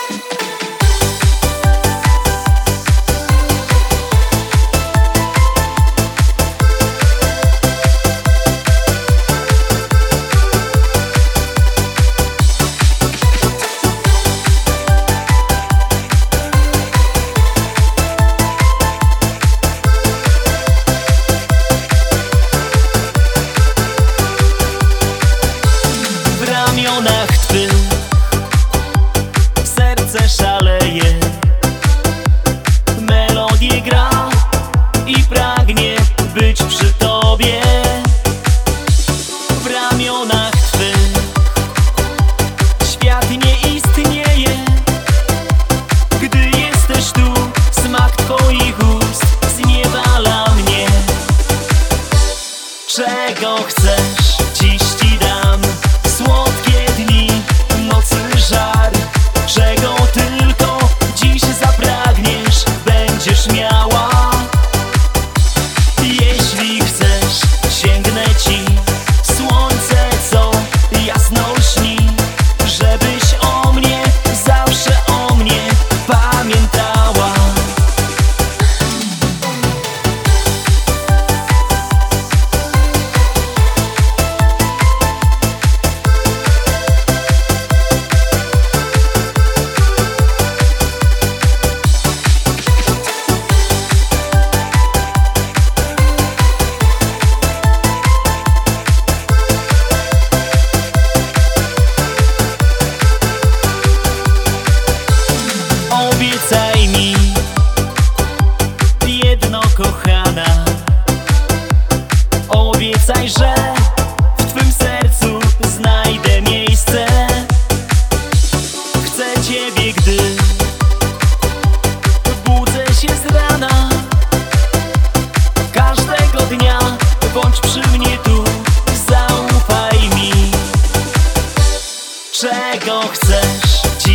Serce szaleje, melodię gra i pragnie być przy Tobie. W ramionach Twych świat nie istnieje. Gdy jesteś tu, smak Twoich ust zniewala mnie. Czego chcesz, dziś Ci dam. Słodkie dni, nocy żar. Czego tylko dziś zapragniesz, będziesz miała. Jeśli chcesz, sięgnę Ci słońce, co jasno lśni, żebyś o mnie, zawsze o mnie pamiętała. Obiecaj mi jedno, kochana. Obiecaj, że w Twym sercu znajdę miejsce. Chcę Ciebie, gdy budzę się z rana. Każdego dnia bądź przy mnie tu, zaufaj mi. Czego chcesz?